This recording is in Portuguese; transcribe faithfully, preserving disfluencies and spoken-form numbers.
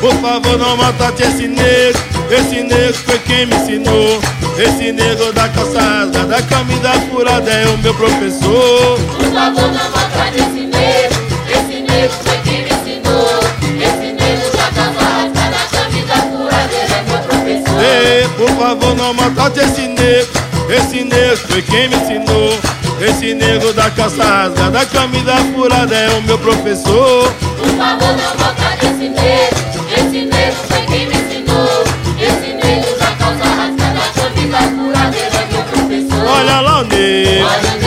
Por favor, não maltrate esse negro. Esse negro foi quem me ensinou. Esse negro da calça rasgada, da camisa furada é o meu professor. Por favor, não maltrate esse negro. Esse negro foi quem me ensinou. Esse negro da calça rasgada, da camisa furada é meu professor. Ei, por favor, não maltrate esse negro. Esse negro foi quem me ensinou. Esse negro da calça rasgada, da camisa furada é o meu professor. Por favor, não maltrate esse negro. Esse negro foi quem me ensinou. Esse negro da calça rasgada, da camisa furada é meu professor. Olha lá o negro. Olha o